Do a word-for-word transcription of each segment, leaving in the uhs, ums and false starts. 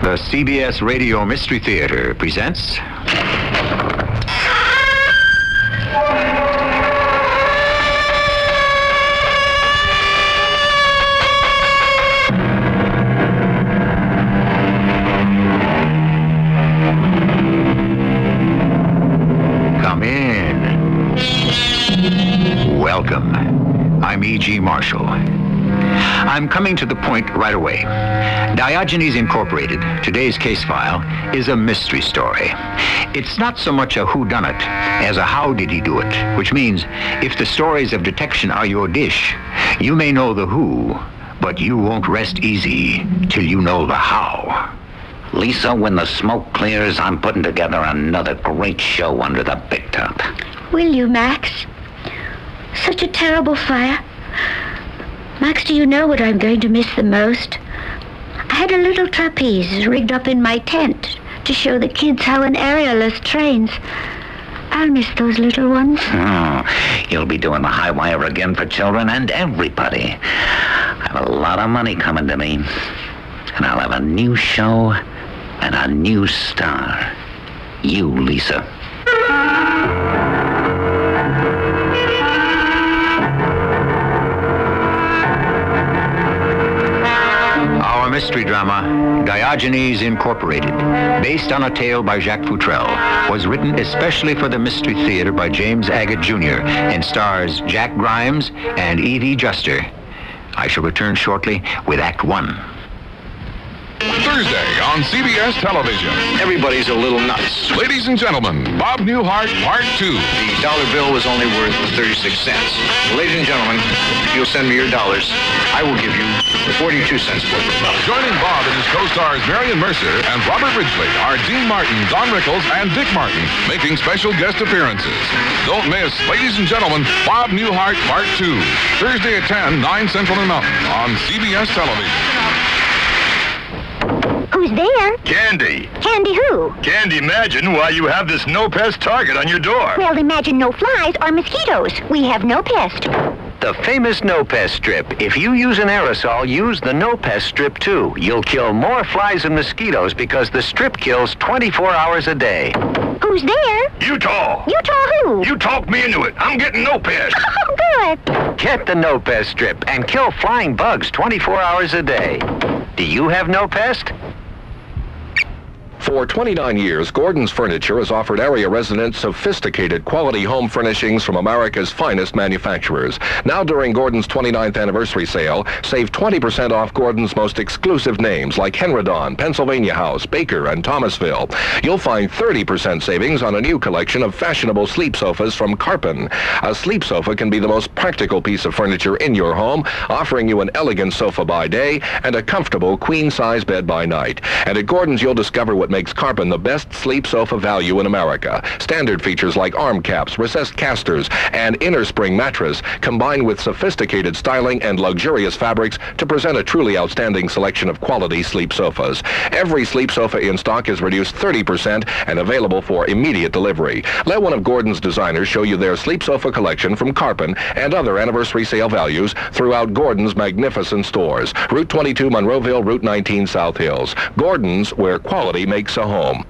The C B S Radio Mystery Theater presents... Come in. Welcome. I'm E G. Marshall. I'm coming to the point right away. Diogenes Incorporated, today's case file, is a mystery story. It's not so much a whodunit as a how did he do it, which means if the stories of detection are your dish, you may know the who, but you won't rest easy till you know the how. Lisa, when the smoke clears, I'm putting together another great show under the big top. Will you, Max? Such a terrible fire. Max, do you know what I'm going to miss the most? I had a little trapeze rigged up in my tent to show the kids how an aerialist trains. I'll miss those little ones. Oh, you'll be doing the high wire again for children and everybody. I have a lot of money coming to me. And I'll have a new show and a new star. You, Lisa. Our mystery drama, Diogenes Incorporated, based on a tale by Jacques Futrelle, was written especially for the Mystery Theater by James Agate Junior and stars Jack Grimes and Evie Juster. I shall return shortly with Act One. Thursday on C B S Television. Everybody's a little nuts. Ladies and gentlemen, Bob Newhart, Part two. The dollar bill was only worth thirty-six cents. Ladies and gentlemen, if you'll send me your dollars, I will give you forty-two cents worth of dollars. Joining Bob and his co-stars Marion Mercer and Robert Ridgely are Dean Martin, Don Rickles, and Dick Martin, making special guest appearances. Don't miss, ladies and gentlemen, Bob Newhart, Part two. Thursday at ten, nine Central and Mountain on C B S Television. Who's there? Candy. Candy who? Can't imagine why you have this no pest target on your door. Well, imagine no flies or mosquitoes. We have no pest. The famous No Pest Strip. If you use an aerosol, use the No Pest Strip too. You'll kill more flies and mosquitoes because the strip kills twenty-four hours a day. Who's there? Utah. Utah who? You talked me into it. I'm getting no pest. Oh, good. Get the No Pest Strip and kill flying bugs twenty-four hours a day. Do you have no pest? For twenty-nine years, Gordon's Furniture has offered area residents sophisticated quality home furnishings from America's finest manufacturers. Now during Gordon's twenty-ninth anniversary sale, save twenty percent off Gordon's most exclusive names like Henredon, Pennsylvania House, Baker, and Thomasville. You'll find thirty percent savings on a new collection of fashionable sleep sofas from Carpen. A sleep sofa can be the most practical piece of furniture in your home, offering you an elegant sofa by day and a comfortable queen-size bed by night. And at Gordon's, you'll discover what makes Carpen the best sleep sofa value in America. Standard features like arm caps, recessed casters, and inner spring mattress combine with sophisticated styling and luxurious fabrics to present a truly outstanding selection of quality sleep sofas. Every sleep sofa in stock is reduced thirty percent and available for immediate delivery. Let one of Gordon's designers show you their sleep sofa collection from Carpen and other anniversary sale values throughout Gordon's magnificent stores. Route twenty-two Monroeville, Route nineteen South Hills. Gordon's, where quality makes a home.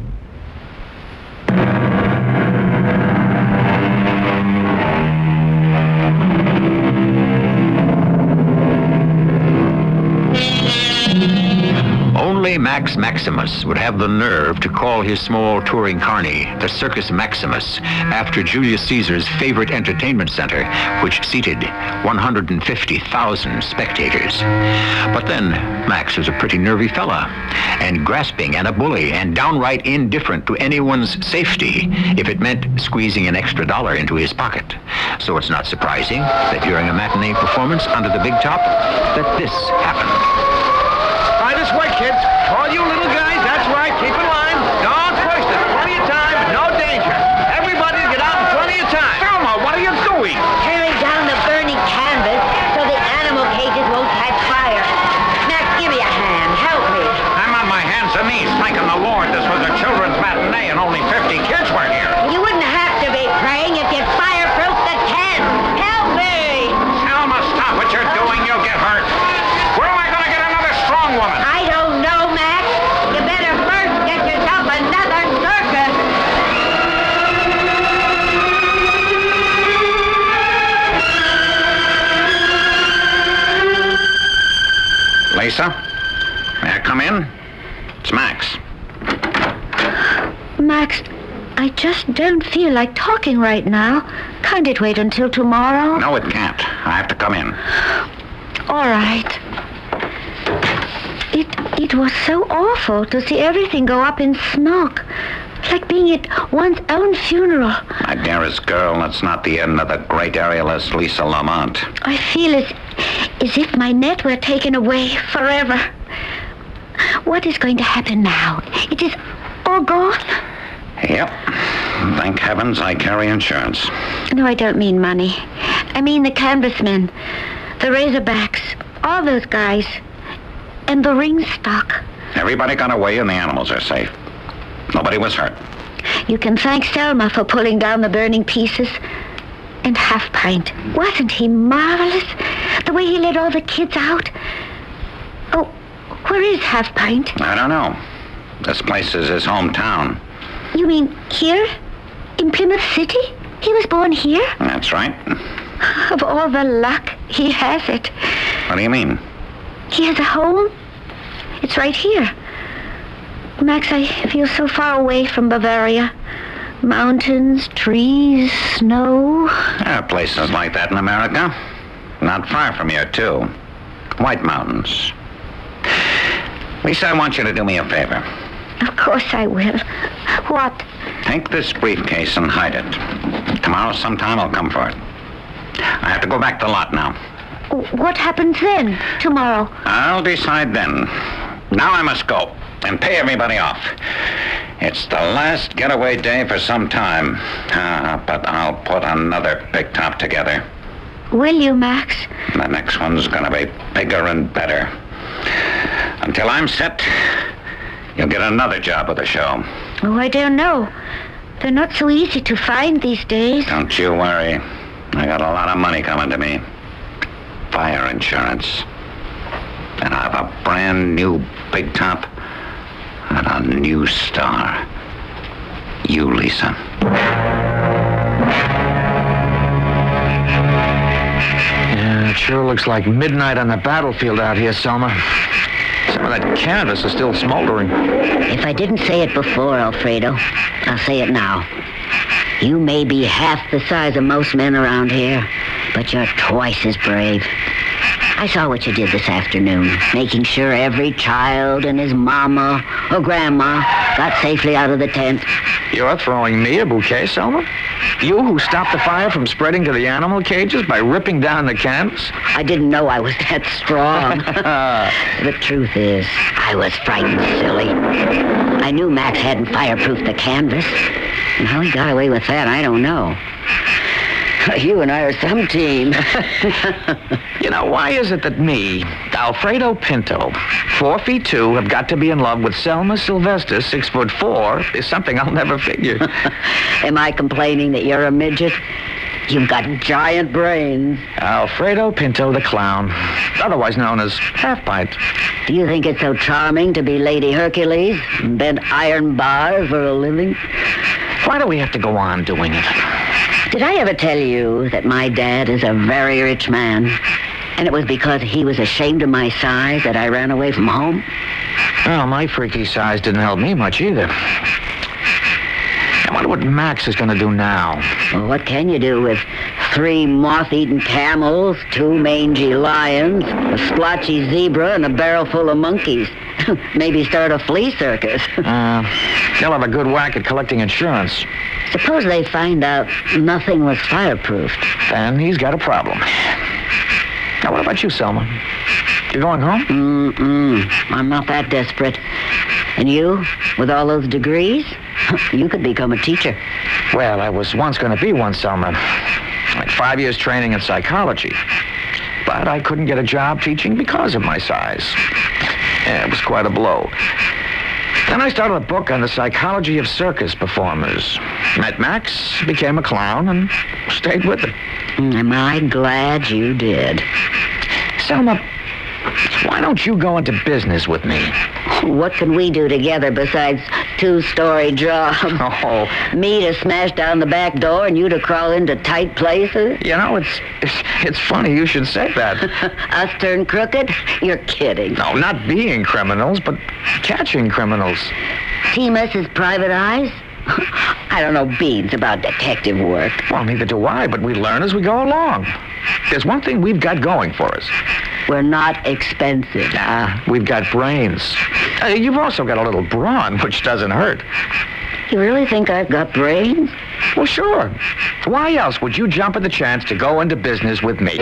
Only Max Maximus would have the nerve to call his small touring carny the Circus Maximus after Julius Caesar's favorite entertainment center, which seated one hundred fifty thousand spectators. But then, Max was a pretty nervy fella, and grasping and a bully, and downright indifferent to anyone's safety if it meant squeezing an extra dollar into his pocket. So it's not surprising that during a matinee performance under the big top, that this happened. Right this way, kids. All you little guys, that's right. Keep in line. Don't push. There's plenty of time, but no danger. Everybody get out in plenty of time. Thelma, what are you doing? Tearing down the burning canvas so the animal cages won't catch fire. Max, give me a hand. Help me. I'm on my hands and knees, thanking the Lord this was a children's matinee and only fifty kids were here. You wouldn't have to be praying if you'd fireproof the tent. Help me. Thelma, stop what you're doing. You'll get hurt. Where am I going to get another strong woman? I don't know, Max. Lisa? May I come in? It's Max. Max, I just don't feel like talking right now. Can't it wait until tomorrow? No, it can't. I have to come in. All right. It it was so awful to see everything go up in smoke. Like being at one's own funeral. My dearest girl, that's not the end of the great aerialist Lisa Lamont. I feel as, as if my net were taken away forever. What is going to happen now? It is all gone? Yep. Thank heavens I carry insurance. No, I don't mean money. I mean the canvasmen, the Razorbacks, all those guys, and the ring stock. Everybody got away and the animals are safe. Nobody was hurt. You can thank Selma for pulling down the burning pieces. And Half Pint. Wasn't he marvelous? The way he let all the kids out. Oh, where is Half Pint? I don't know. This place is his hometown. You mean here? In Plymouth City? He was born here? That's right. Of all the luck, he has it. What do you mean? He has a home. It's right here. Max, I feel so far away from Bavaria. Mountains, trees, snow. There are places like that in America. Not far from here, too. White Mountains. Lisa, I want you to do me a favor. Of course I will. What? Take this briefcase and hide it. Tomorrow sometime I'll come for it. I have to go back to the lot now. What happens then, tomorrow? I'll decide then. Now I must go and pay everybody off. It's the last getaway day for some time. Uh, but I'll put another big top together. Will you, Max? The next one's gonna be bigger and better. Until I'm set, you'll get another job with the show. Oh, I don't know. They're not so easy to find these days. Don't you worry. I got a lot of money coming to me. Fire insurance. And I have a brand new big top and a new star. You, Lisa. Yeah, it sure looks like midnight on the battlefield out here, Selma. Some of that canvas is still smoldering. If I didn't say it before, Alfredo, I'll say it now. You may be half the size of most men around here, but you're twice as brave. I saw what you did this afternoon, making sure every child and his mama or grandma got safely out of the tent. You're throwing me a bouquet, Selma? You who stopped the fire from spreading to the animal cages by ripping down the canvas? I didn't know I was that strong. The truth is, I was frightened silly. I knew Max hadn't fireproofed the canvas. And how he got away with that, I don't know. You and I are some team. You know, why is it that me, Alfredo Pinto, four feet two, have got to be in love with Selma Sylvester, six foot four, is something I'll never figure. Am I complaining that you're a midget? You've got giant brains. Alfredo Pinto the Clown, otherwise known as Half Pint. Do you think it's so charming to be Lady Hercules and bend iron bars for a living? Why do we have to go on doing it? Did I ever tell you that my dad is a very rich man? And it was because he was ashamed of my size that I ran away from home? Well, my freaky size didn't help me much either. I wonder what Max is going to do now. Well, what can you do with three moth-eaten camels, two mangy lions, a splotchy zebra, and a barrel full of monkeys? Maybe start a flea circus. uh, they'll have a good whack at collecting insurance. Suppose they find out nothing was fireproofed. Then he's got a problem. Now, what about you, Selma? You going home? Mm-mm. I'm not that desperate. And you, with all those degrees, you could become a teacher. Well, I was once going to be one, Selma. Like five years training in psychology. But I couldn't get a job teaching because of my size. Yeah, it was quite a blow. Then I started a book on the psychology of circus performers. Met Max, became a clown, and stayed with him. Am I glad you did? Selma, Why don't you go into business with me? What can we do together besides two-story jobs? Oh. Me to smash down the back door and you to crawl into tight places? You know, it's it's, it's funny you should say that. Us turn crooked? You're kidding. No, not being criminals, but catching criminals. Team us as private eyes? I don't know beans about detective work. Well, neither do I, but we learn as we go along. There's one thing we've got going for us. We're not expensive. Ah, we've got brains. Uh, you've also got a little brawn, which doesn't hurt. You really think I've got brains? Well, sure. Why else would you jump at the chance to go into business with me?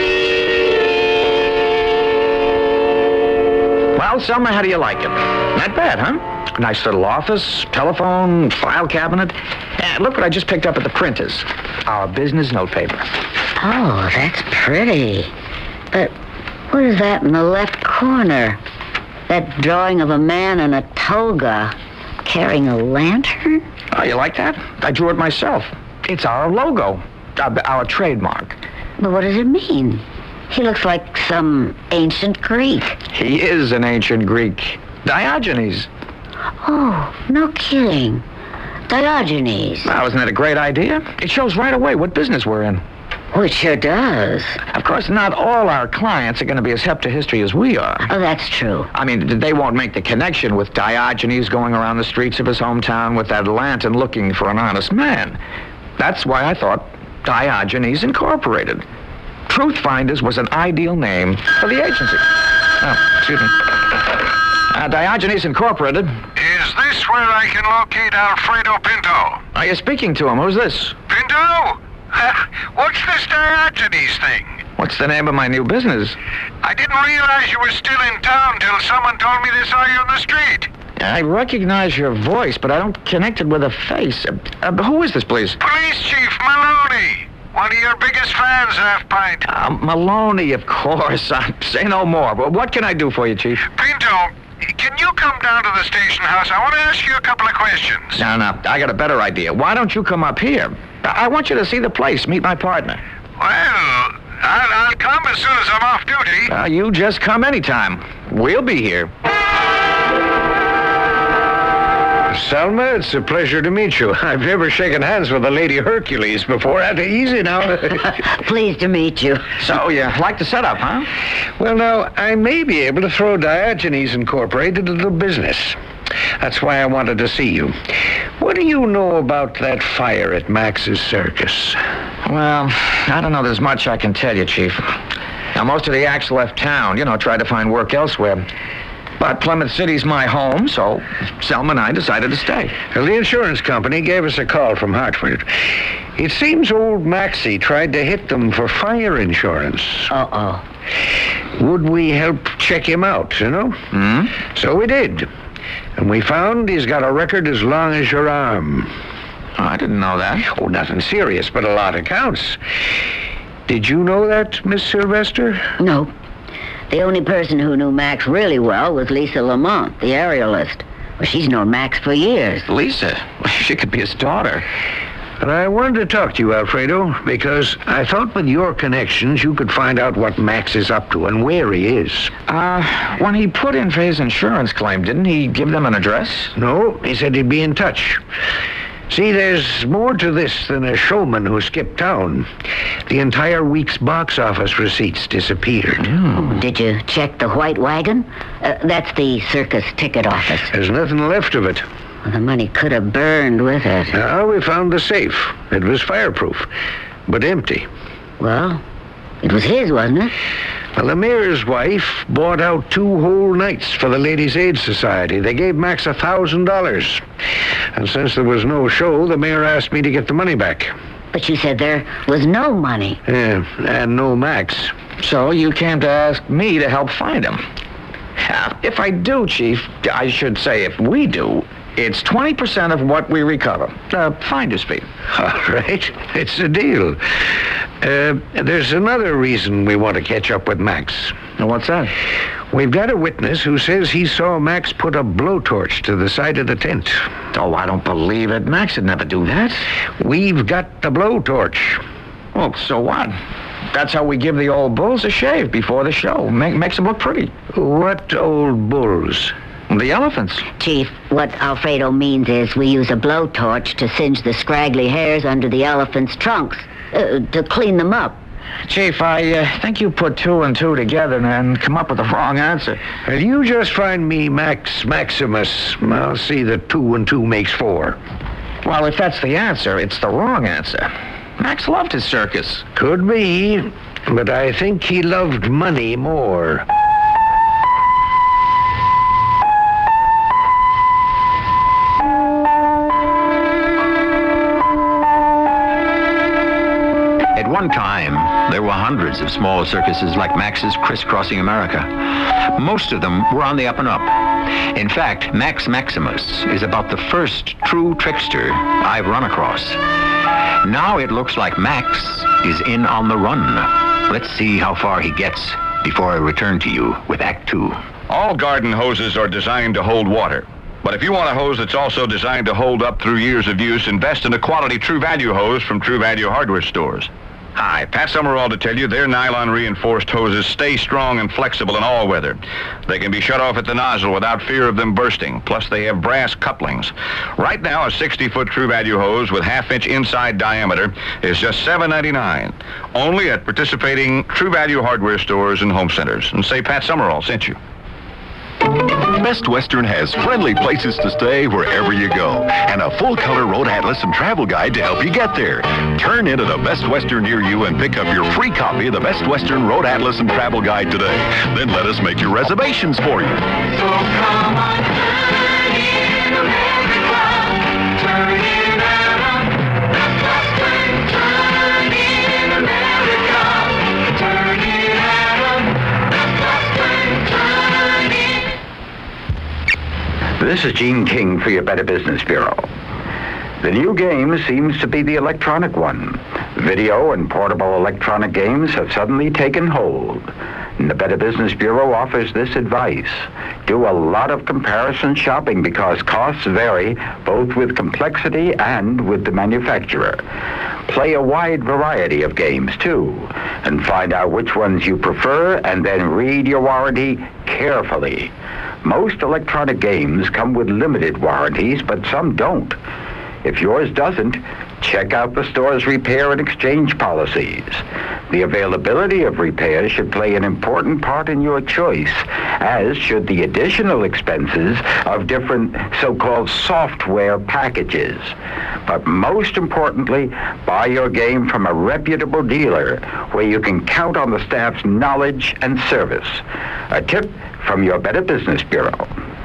Well, Selma, how do you like it? Not bad, huh? Nice little office, telephone, file cabinet. And look what I just picked up at the printers. Our business notepaper. Oh, that's pretty. But what is that in the left corner? That drawing of a man in a toga carrying a lantern? Oh, you like that? I drew it myself. It's our logo, our, our trademark. But what does it mean? He looks like some ancient Greek. He is an ancient Greek. Diogenes. Oh, no kidding. Diogenes. Now, isn't that a great idea? It shows right away what business we're in. Oh, it sure does. Of course, not all our clients are going to be as hep to history as we are. Oh, that's true. I mean, they won't make the connection with Diogenes going around the streets of his hometown with that lantern looking for an honest man. That's why I thought Diogenes Incorporated. Truth Finders was an ideal name for the agency. Oh, excuse me. Uh, Diogenes Incorporated. Is this where I can locate Alfredo Pinto? Are you speaking to him? Who's this? Pinto? Uh, what's this Diogenes thing? What's the name of my new business? I didn't realize you were still in town till someone told me they saw you on the street. I recognize your voice, but I don't connect it with a face. Uh, uh, who is this, please? Police Chief Maloney. One of your biggest fans, Half Pint. Uh, Maloney, of course. Uh, say no more. But what can I do for you, Chief? Pinto, can you come down to the station house? I want to ask you a couple of questions. No, no. I got a better idea. Why don't you come up here? I want you to see the place, meet my partner. Well, I'll, I'll come as soon as I'm off duty. Uh, you just come anytime. We'll be here. Selma, it's a pleasure to meet you. I've never shaken hands with a Lady Hercules before. Easy now. Pleased to meet you. So, you like the setup, huh? Well, now, I may be able to throw Diogenes Incorporated into business. That's why I wanted to see you. What do you know about that fire at Max's Circus? Well, I don't know there's much I can tell you, Chief. Now, most of the acts left town, you know, tried to find work elsewhere. But Plymouth City's my home, so Selma and I decided to stay. Well, the insurance company gave us a call from Hartford. It seems old Maxie tried to hit them for fire insurance. Uh-oh. Would we help check him out, you know? Hmm? So we did. And we found he's got a record as long as your arm. Oh, I didn't know that. Oh, nothing serious, but a lot of counts. Did you know that, Miss Sylvester? No. The only person who knew Max really well was Lisa Lamont, the aerialist. Well, she's known Max for years. Lisa? She could be his daughter. But I wanted to talk to you, Alfredo, because I thought with your connections you could find out what Max is up to and where he is. Uh, when he put in for his insurance claim, didn't he give them an address? No, he said he'd be in touch. See, there's more to this than a showman who skipped town. The entire week's box office receipts disappeared. Mm. Did you check the White Wagon? Uh, that's the circus ticket office. There's nothing left of it. Well, the money could have burned with it. Now we found the safe. It was fireproof, but empty. Well, it was his, wasn't it? Well, the mayor's wife bought out two whole nights for the Ladies' Aid Society. They gave Max a thousand dollars. And since there was no show, the mayor asked me to get the money back. But you said there was no money. Yeah, and no Max. So you came to ask me to help find him. Uh, if I do, Chief, I should say if we do, it's twenty percent of what we recover. Uh, finder's fee. All right. It's a deal. Uh, there's another reason we want to catch up with Max. Now, what's that? We've got a witness who says he saw Max put a blowtorch to the side of the tent. Oh, I don't believe it. Max would never do that. We've got the blowtorch. Well, so what? That's how we give the old bulls a shave before the show. Make, makes them look pretty. What old bulls? The elephants. Chief, what Alfredo means is we use a blowtorch to singe the scraggly hairs under the elephants' trunks, uh, to clean them up. Chief, I uh, think you put two and two together and come up with the wrong answer. Well, you just find me Max Maximus. I'll see that two and two makes four. Well, if that's the answer, it's the wrong answer. Max loved his circus. Could be, but I think he loved money more. At one time, there were hundreds of small circuses like Max's crisscrossing America. Most of them were on the up and up. In fact, Max Maximus is about the first true trickster I've run across. Now it looks like Max is in on the run. Let's see how far he gets before I return to you with Act Two. All garden hoses are designed to hold water. But if you want a hose that's also designed to hold up through years of use, invest in a quality True Value hose from True Value hardware stores. Hi, Pat Summerall to tell you their nylon-reinforced hoses stay strong and flexible in all weather. They can be shut off at the nozzle without fear of them bursting. Plus, they have brass couplings. Right now, a sixty-foot True Value hose with half-inch inside diameter is just seven ninety-nine. Only at participating True Value hardware stores and home centers. And say Pat Summerall sent you. Best Western has friendly places to stay wherever you go, and a full-color road atlas and travel guide to help you get there. Turn into the Best Western near you and pick up your free copy of the Best Western Road Atlas and Travel Guide today. Then let us make your reservations for you. So come on, turn in America, turn in Adam, Best Western, turn in America, turn in Adam, Best Western, turn in. This is Gene King for your Better Business Bureau. The new game seems to be the electronic one. Video and portable electronic games have suddenly taken hold. And the Better Business Bureau offers this advice. Do a lot of comparison shopping because costs vary both with complexity and with the manufacturer. Play a wide variety of games too, and find out which ones you prefer and then read your warranty carefully. Most electronic games come with limited warranties, but some don't. If yours doesn't, check out the store's repair and exchange policies. The availability of repairs should play an important part in your choice, as should the additional expenses of different so-called software packages. But most importantly, buy your game from a reputable dealer where you can count on the staff's knowledge and service. A tip from your Better Business Bureau.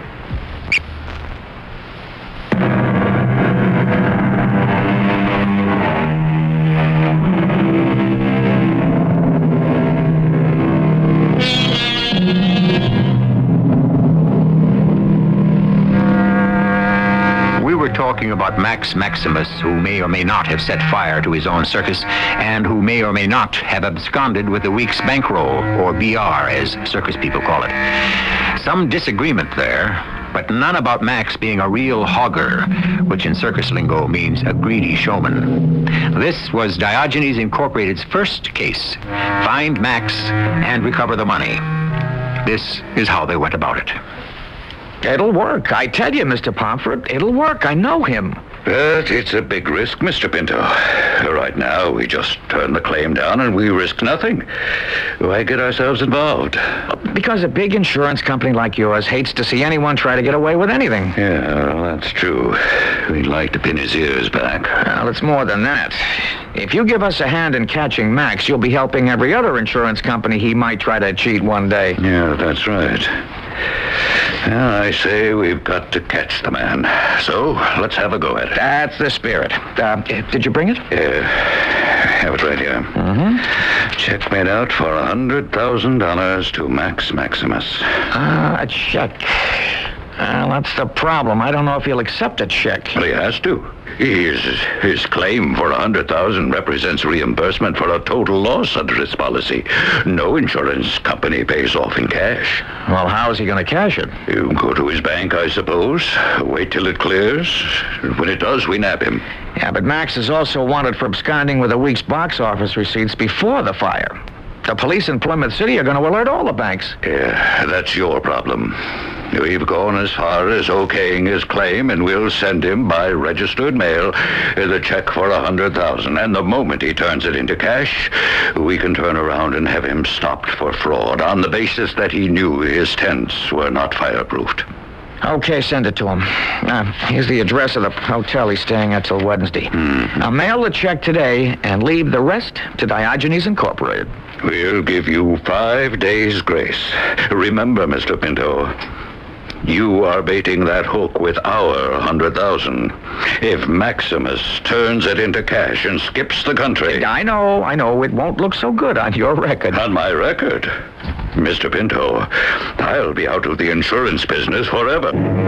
Talking about Max Maximus, who may or may not have set fire to his own circus, and who may or may not have absconded with the week's bankroll, or B R, as circus people call it. Some disagreement there, but none about Max being a real hogger, which in circus lingo means a greedy showman. This was Diogenes Incorporated's first case. Find Max and recover the money. This is how they went about it. It'll work. I tell you, Mister Pomfret, it'll work. I know him. But it's a big risk, Mister Pinto. Right now, we just turn the claim down and we risk nothing. Why get ourselves involved? Because a big insurance company like yours hates to see anyone try to get away with anything. Yeah, well, that's true. We'd like to pin his ears back. Well, it's more than that. If you give us a hand in catching Max, you'll be helping every other insurance company he might try to cheat one day. Yeah, that's right. Well, I say we've got to catch the man. So, let's have a go at it. That's the spirit. Uh, did you bring it? Yeah, have it right here. Mm-hmm. Check made out for one hundred thousand dollars to Max Maximus. Ah, uh, a check. Well, that's the problem. I don't know if he'll accept a check. Well, he has to. His, his claim for a hundred thousand represents reimbursement for a total loss under his policy. No insurance company pays off in cash. Well, how is he going to cash it? You go to his bank, I suppose. Wait till it clears. When it does, we nab him. Yeah, but Max is also wanted for absconding with a week's box office receipts before the fire. The police in Plymouth City are going to alert all the banks. Yeah, that's your problem. We've gone as far as okaying his claim, and we'll send him by registered mail the check for a hundred thousand. And the moment he turns it into cash, we can turn around and have him stopped for fraud on the basis that he knew his tents were not fireproofed. Okay, send it to him. Uh, here's the address of the hotel he's staying at till Wednesday. Mm-hmm. Now, mail the check today and leave the rest to Diogenes Incorporated. We'll give you five days' grace. Remember, Mister Pinto, you are baiting that hook with our hundred thousand. If Maximus turns it into cash and skips the country... I know, I know. It won't look so good on your record. On my record? Mister Pinto, I'll be out of the insurance business forever.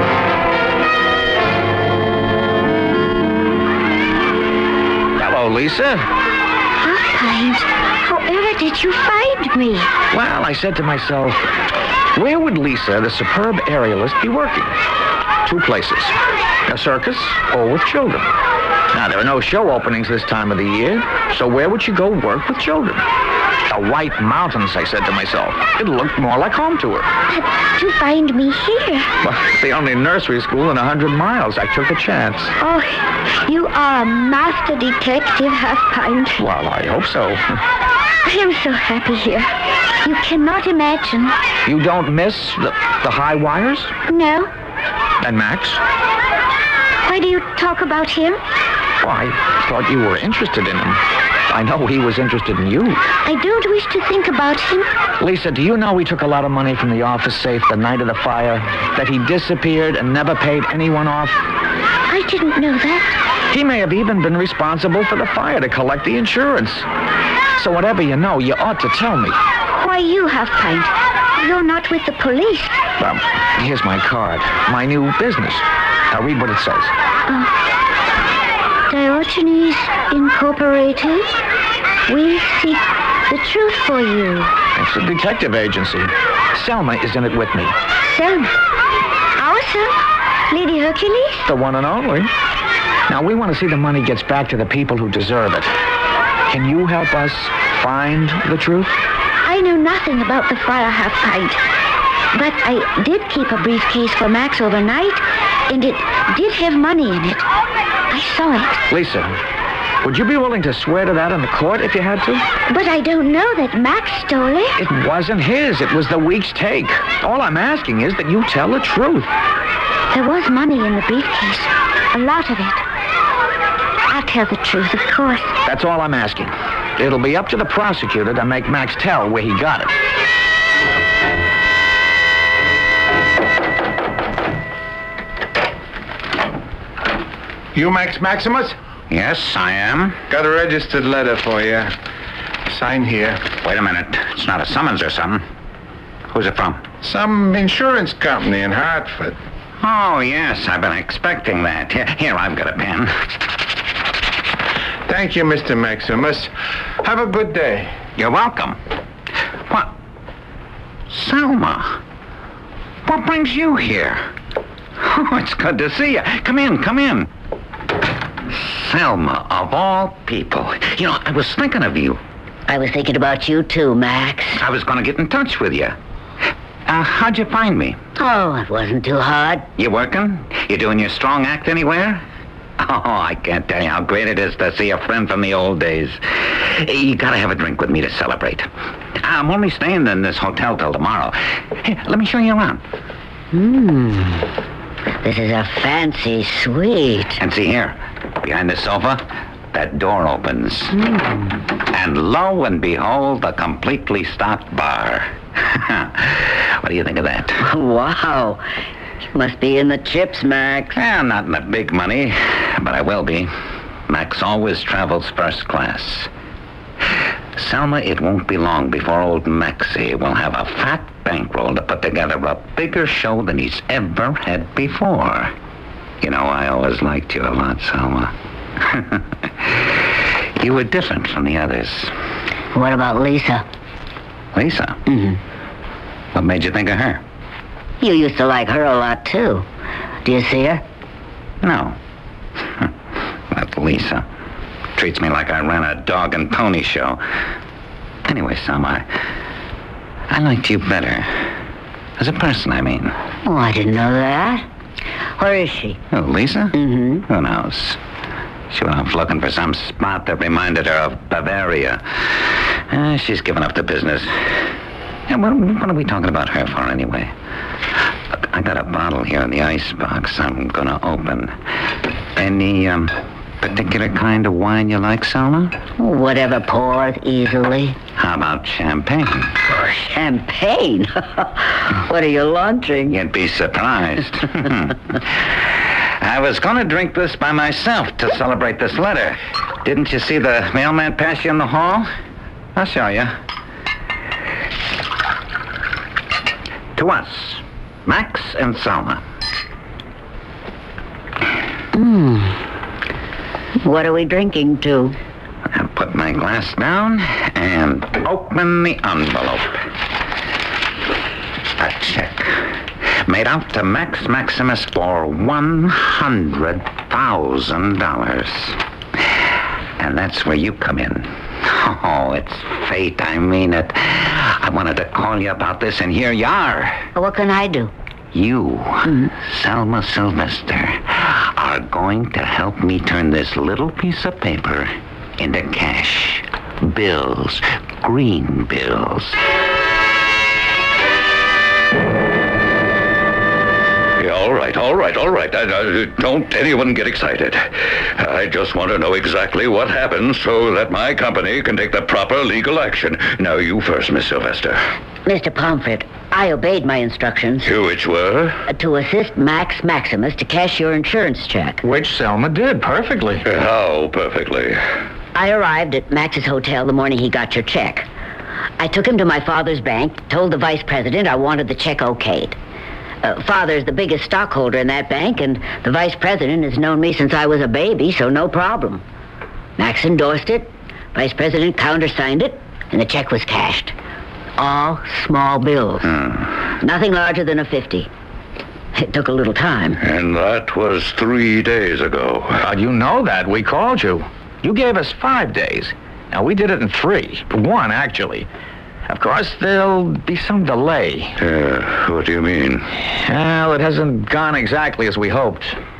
Hello, Lisa. Half-Pint, however did you find me? Well, I said to myself, where would Lisa, the superb aerialist, be working? Two places. A circus or with children. Now, there are no show openings this time of the year, so where would she go work with children? The White Mountains, I said to myself. It looked more like home to her. But to find me here. Well, it's the only nursery school in a hundred miles. I took a chance. Oh, you are a master detective, Half-Pint. Well, I hope so. I am so happy here. You cannot imagine. You don't miss the, the high wires? No. And Max? Why do you talk about him? Well, I thought you were interested in him. I know he was interested in you. I don't wish to think about him. Lisa, do you know we took a lot of money from the office safe the night of the fire? That he disappeared and never paid anyone off? I didn't know that. He may have even been responsible for the fire to collect the insurance. So whatever you know, you ought to tell me. Why you, Half-Pint? You're not with the police. Well, here's my card. My new business. Now read what it says. Uh, Diogenes Incorporated. We seek the truth for you. It's a detective agency. Selma is in it with me. Selma? Our Selma? Lady Hercules? The one and only. Now, we want to see the money gets back to the people who deserve it. Can you help us find the truth? I know nothing about the fire, Half-Pint. But I did keep a briefcase for Max overnight, and it did have money in it. I saw it. Lisa, would you be willing to swear to that in the court if you had to? But I don't know that Max stole it. It wasn't his. It was the week's take. All I'm asking is that you tell the truth. There was money in the briefcase. A lot of it. I'll tell the truth, of course. That's all I'm asking. It'll be up to the prosecutor to make Max tell where he got it. You Max Maximus? Yes, I am. Got a registered letter for you. Sign here. Wait a minute. It's not a summons or something. Who's it from? Some insurance company in Hartford. Oh, yes. I've been expecting that. Here, here I've got a pen. Thank you, Mister Maximus. Have a good day. You're welcome. What? Selma. What brings you here? Oh, it's good to see you. Come in, come in. Selma, of all people. You know, I was thinking of you. I was thinking about you, too, Max. I was going to get in touch with you. Uh, how'd you find me? Oh, it wasn't too hard. You working? You doing your strong act anywhere? Oh, I can't tell you how great it is to see a friend from the old days. You gotta have a drink with me to celebrate. I'm only staying in this hotel till tomorrow. Here, let me show you around. Hmm. This is a fancy suite. And see here, behind the sofa, that door opens. Mm. And lo and behold, a completely stocked bar. What do you think of that? Wow. You must be in the chips, Max. Well, not in the big money, but I will be. Max always travels first class. Selma, it won't be long before old Maxie will have a fat bankroll to put together a bigger show than he's ever had before. You know, I always liked you a lot, Selma. You were different from the others. What about Lisa? Lisa? Mm-hmm. What made you think of her? You used to like her a lot, too. Do you see her? No. That Lisa treats me like I ran a dog and pony show. Anyway, Selma, I, I liked you better. As a person, I mean. Oh, I didn't know that. Where is she? Oh, Lisa? Mm-hmm. Who knows? She went off looking for some spot that reminded her of Bavaria. Uh, she's given up the business. Yeah, what, what are we talking about her for, anyway? Look, I got a bottle here in the icebox I'm gonna open. Any, um, particular kind of wine you like, Selma? Whatever pours easily. How about champagne? Champagne? What are you launching? You'd be surprised. I was going to drink this by myself to celebrate this letter. Didn't you see the mailman pass you in the hall? I'll show you. To us, Max and Selma. Hmm. What are we drinking to? I'll put my glass down and open the envelope. A check made out to Max Maximus for one hundred thousand dollars. And that's where you come in. Oh, it's fate. I mean it. I wanted to call you about this, and here you are. What can I do? You, mm-hmm. Selma Sylvester, are going to help me turn this little piece of paper into cash. Bills. Green bills. Yeah, all right, all right, all right. I, I, don't anyone get excited. I just want to know exactly what happened so that my company can take the proper legal action. Now, you first, Miss Sylvester. Mister Pomfret, I obeyed my instructions. Which were? Uh, to assist Max Maximus to cash your insurance check. Which Selma did perfectly. How perfectly? I arrived at Max's hotel the morning he got your check. I took him to my father's bank, told the vice president I wanted the check okayed. Uh, Father's the biggest stockholder in that bank, and the vice president has known me since I was a baby, so no problem. Max endorsed it, vice president countersigned it, and the check was cashed. All small bills. Hmm. Nothing larger than a fifty. It took a little time. And that was three days ago. Well, you know that. We called you. You gave us five days. Now, we did it in three. One, actually. Of course, there'll be some delay. Uh, what do you mean? Well, it hasn't gone exactly as we hoped.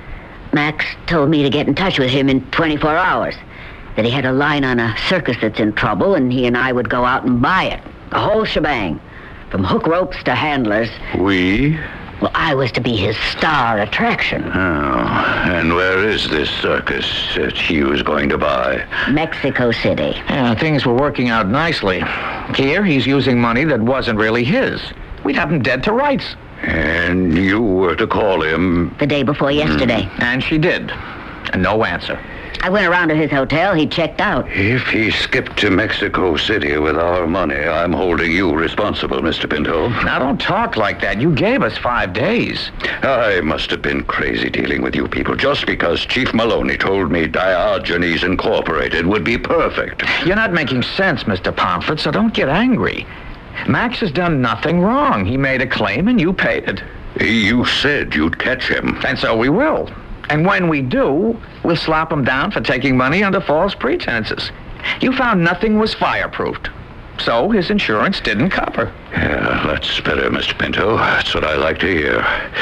Max told me to get in touch with him in twenty-four hours. That he had a line on a circus that's in trouble, and he and I would go out and buy it. The whole shebang. From hook ropes to handlers. We? Well, I was to be his star attraction. Oh, and where is this circus that he was going to buy? Mexico City. Yeah, things were working out nicely. Here, he's using money that wasn't really his. We'd have him dead to rights. And you were to call him? The day before yesterday. Mm. And she did. And no answer. I went around to his hotel. He checked out. If he skipped to Mexico City with our money, I'm holding you responsible, Mister Pinto. Now, don't talk like that. You gave us five days. I must have been crazy dealing with you people just because Chief Maloney told me Diogenes Incorporated would be perfect. You're not making sense, Mister Pomfret, so don't get angry. Max has done nothing wrong. He made a claim and you paid it. You said you'd catch him. And so we will. And when we do, we'll slap him down for taking money under false pretenses. You found nothing was fireproofed. So his insurance didn't cover. Yeah, that's better, Mister Pinto. That's what I like to hear.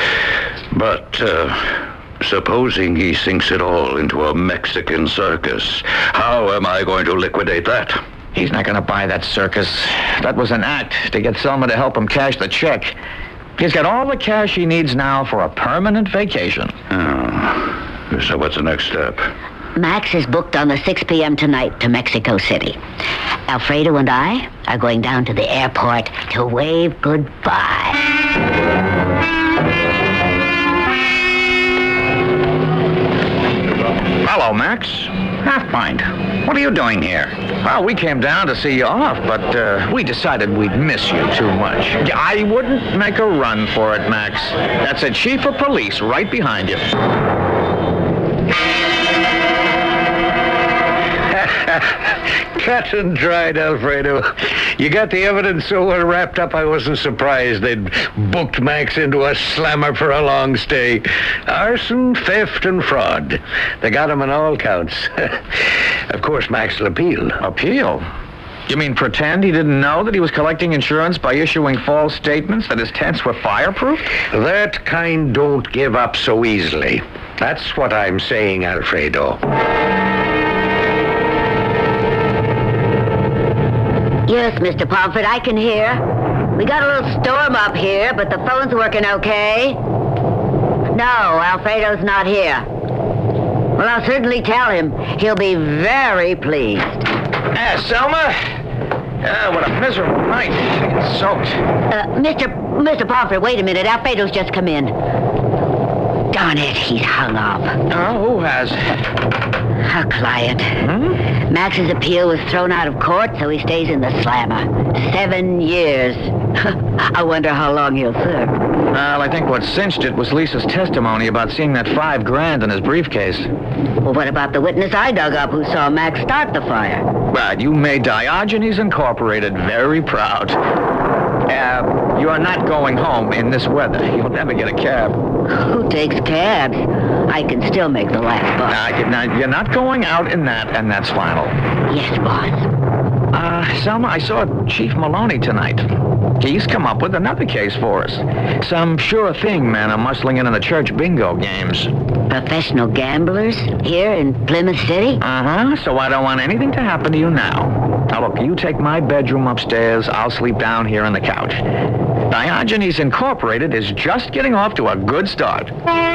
But, uh, supposing he sinks it all into a Mexican circus, how am I going to liquidate that? He's not going to buy that circus. That was an act to get Selma to help him cash the check. He's got all the cash he needs now for a permanent vacation. Oh. So what's the next step? Max is booked on the six p.m. tonight to Mexico City. Alfredo and I are going down to the airport to wave goodbye. Hello, Max. Half-pint. What are you doing here? Well, we came down to see you off, but uh, we decided we'd miss you too much. I wouldn't make a run for it, Max. That's a chief of police right behind you. Cut and dried, Alfredo. You got the evidence so well wrapped up, I wasn't surprised they'd booked Max into a slammer for a long stay. Arson, theft, and fraud. They got him on all counts. Of course, Max will appeal. Appeal? You mean pretend he didn't know that he was collecting insurance by issuing false statements that his tents were fireproof? That kind don't give up so easily. That's what I'm saying, Alfredo. Yes, Mister Pomfret, I can hear. We got a little storm up here, but the phone's working okay. No, Alfredo's not here. Well, I'll certainly tell him. He'll be very pleased. Ah, Selma? Ah, what a miserable night. It's soaked. Uh, Mister Mister Pomfret, wait a minute. Alfredo's just come in. Darn it, he's hung up. Oh, who has? Our client. Hmm? Max's appeal was thrown out of court, so he stays in the slammer. Seven years. I wonder how long he'll serve. Well, I think what cinched it was Lisa's testimony about seeing that five grand in his briefcase. Well, what about the witness I dug up who saw Max start the fire? Well, you made Diogenes Incorporated very proud. Uh, you are not going home in this weather. You'll never get a cab. Who takes cabs? I can still make the last bus. Uh, you're, not, you're not going out in that, and that's final. Yes, boss. Uh, Selma, I saw Chief Maloney tonight. He's come up with another case for us. Some sure thing men are muscling in on the church bingo games. Professional gamblers here in Plymouth City? Uh-huh, so I don't want anything to happen to you now. Now, look, you take my bedroom upstairs. I'll sleep down here on the couch. Diogenes Incorporated is just getting off to a good start.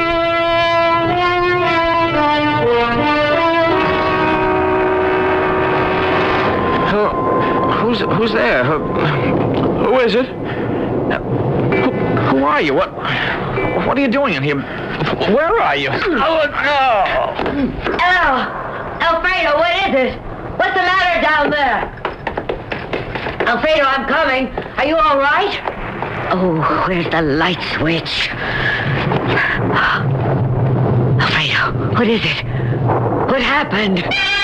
Who, who's, who's there? Who, who is it? Who, who are you? What, what are you doing in here? Where are you? Oh, no! Hello! Alfredo, what is it? What's the matter down there? Alfredo, I'm coming. Are you all right? Oh, where's the light switch? Alfredo, what is it? What happened?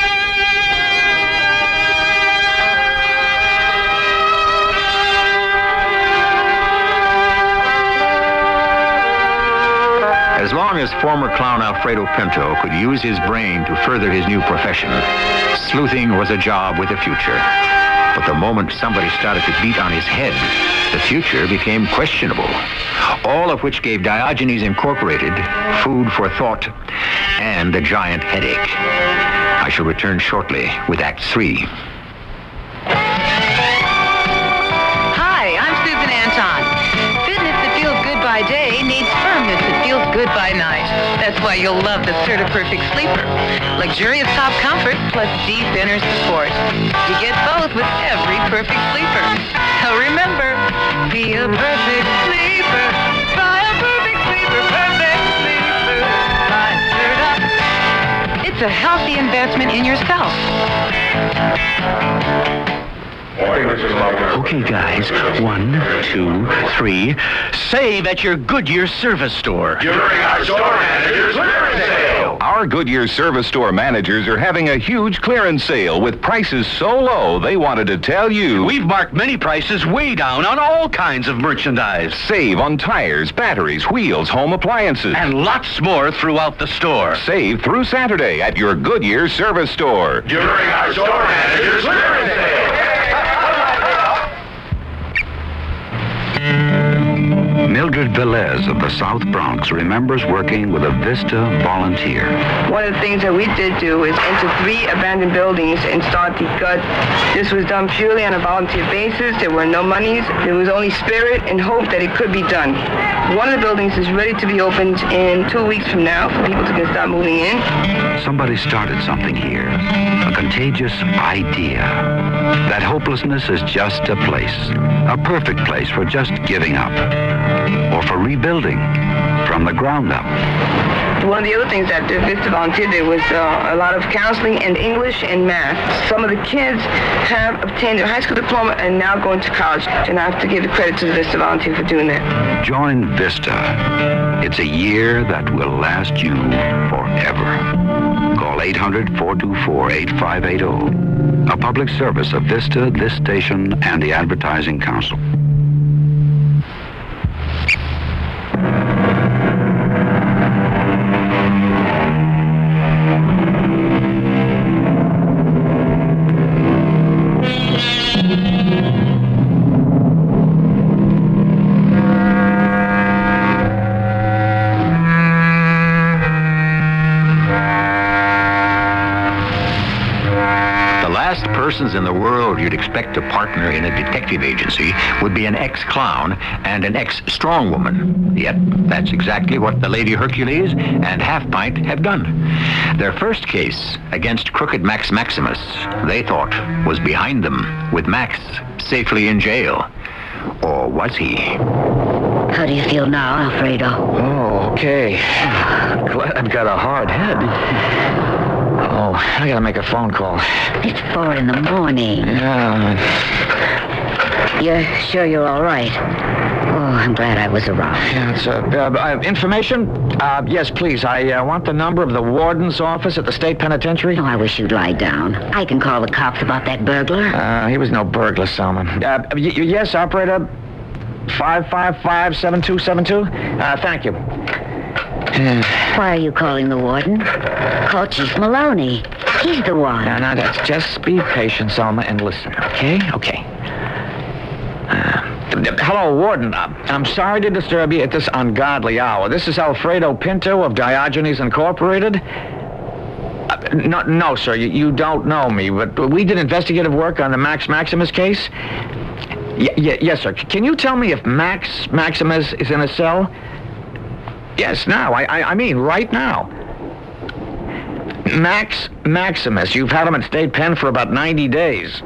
As long as former clown Alfredo Pinto could use his brain to further his new profession, sleuthing was a job with a future. But the moment somebody started to beat on his head, the future became questionable. All of which gave Diogenes Incorporated food for thought and a giant headache. I shall return shortly with Act Three. Hi, I'm Susan Anton. Fitness that feels good by day needs firmness that feels good by night. That's why you'll love the Certa-Perfect Sleeper. Luxurious top comfort plus deep inner support. You get both with every perfect sleeper. So remember, be a perfect sleeper. Buy a perfect sleeper, perfect sleeper. Buy Certa. It's a healthy investment in yourself. Okay, guys. One, two, three. Save at your Goodyear service store. During our store manager's clearance sale. Our Goodyear service store managers are having a huge clearance sale with prices so low they wanted to tell you. We've marked many prices way down on all kinds of merchandise. Save on tires, batteries, wheels, home appliances. And lots more throughout the store. Save through Saturday at your Goodyear service store. During our store manager's clearance sale. Mildred Velez of the South Bronx remembers working with a Vista volunteer. One of the things that we did do is enter three abandoned buildings and start the gut. This was done purely on a volunteer basis. There were no monies. There was only spirit and hope that it could be done. One of the buildings is ready to be opened in two weeks from now for people to get start moving in. Somebody started something here, a contagious idea. That hopelessness is just a place, a perfect place for just giving up. or for rebuilding from the ground up? One of the other things that the Vista Volunteer did was uh, a lot of counseling in English and math. Some of the kids have obtained their high school diploma and now going to college. And I have to give the credit to the Vista Volunteer for doing that. Join Vista. It's a year that will last you forever. Call eight hundred, four two four, eight five eight zero. A public service of Vista, this station, and the Advertising Council. Persons in the world you'd expect to partner in a detective agency would be an ex-clown and an ex-strongwoman. Yet that's exactly what the Lady Hercules and Half Pint have done. Their first case against Crooked Max Maximus, they thought, was behind them, with Max safely in jail. Or was he? How do you feel now, Alfredo? Oh, okay. Glad I've got a hard head. Oh, I gotta make a phone call. It's four in the morning. Yeah. You're sure you're all right? Oh, I'm glad I was around. Yeah, it's, uh, uh, information? Uh, yes, please. I uh, want the number of the warden's office at the state penitentiary. Oh, I wish you'd lie down. I can call the cops about that burglar. Uh, he was no burglar, Selma. Uh, y- yes, operator. five five five, seven two seven two. Uh, thank you. Why are you calling the warden? Call Chief Maloney. He's the one. No, no, that's just be patient, Selma, and listen, okay? Okay. Uh, hello, Warden. Uh, I'm sorry to disturb you at this ungodly hour. This is Alfredo Pinto of Diogenes Incorporated. Uh, no, no, sir, you, you don't know me, but we did investigative work on the Max Maximus case. Y- y- yes, sir. Can you tell me if Max Maximus is in a cell? Yes, now. I, I, I mean, right now. Max Maximus. You've had him at state pen for about ninety days.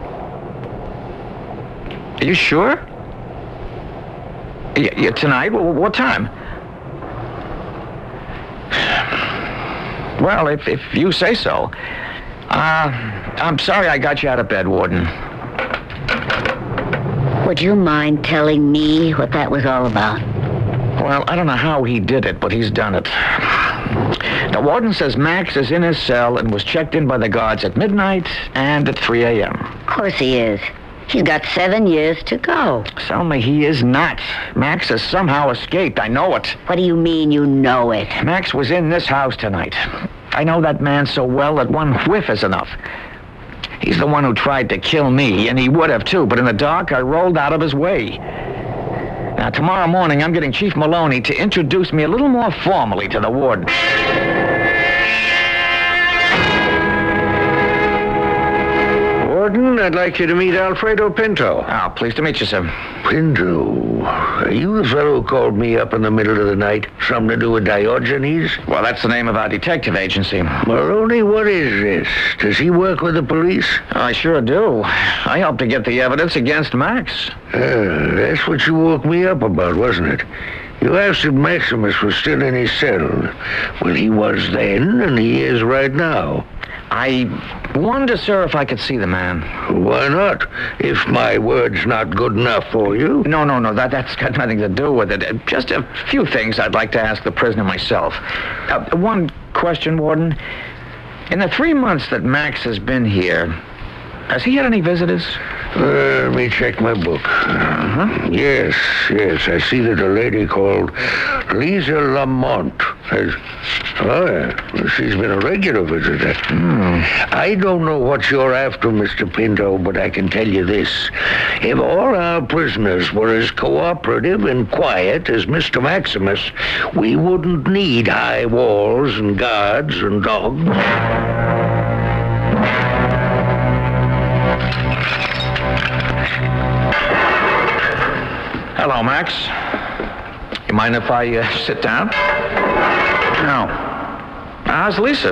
Are you sure? Yeah, yeah, tonight? What, what time? Well, if, if you say so. Uh, I'm sorry I got you out of bed, Warden. Would you mind telling me what that was all about? Well, I don't know how he did it, but he's done it. The warden says Max is in his cell and was checked in by the guards at midnight and at three a.m. Of course he is. He's got seven years to go. Selma, he is not. Max has somehow escaped. I know it. What do you mean you know it? Max was in this house tonight. I know that man so well that one whiff is enough. He's the one who tried to kill me, and he would have too, but in the dark, I rolled out of his way. Now, tomorrow morning, I'm getting Chief Maloney to introduce me a little more formally to the warden. Warden, I'd like you to meet Alfredo Pinto. Oh, pleased to meet you, sir. Pinto, are you the fellow who called me up in the middle of the night? Something to do with Diogenes? Well, that's the name of our detective agency. Maloney, what is this? Does he work with the police? I sure do. I helped to get the evidence against Max. Uh, that's what you woke me up about, wasn't it? You asked if Maximus was still in his cell. Well, he was then, and he is right now. I wonder, sir, if I could see the man. Why not? If my word's not good enough for you. No, no, no, that, that's got nothing to do with it. Just a few things I'd like to ask the prisoner myself. Uh, one question, Warden. In the three months that Max has been here, has he had any visitors? Uh, let me check my book. Uh-huh. Yes, yes, I see that a lady called Lisa Lamont has... Oh, yeah. Well, she's been a regular visitor. Hmm. I don't know what you're after, Mister Pinto, but I can tell you this. If all our prisoners were as cooperative and quiet as Mister Maximus, we wouldn't need high walls and guards and dogs. Hello, Max. You mind if I uh, sit down? No. How's Lisa?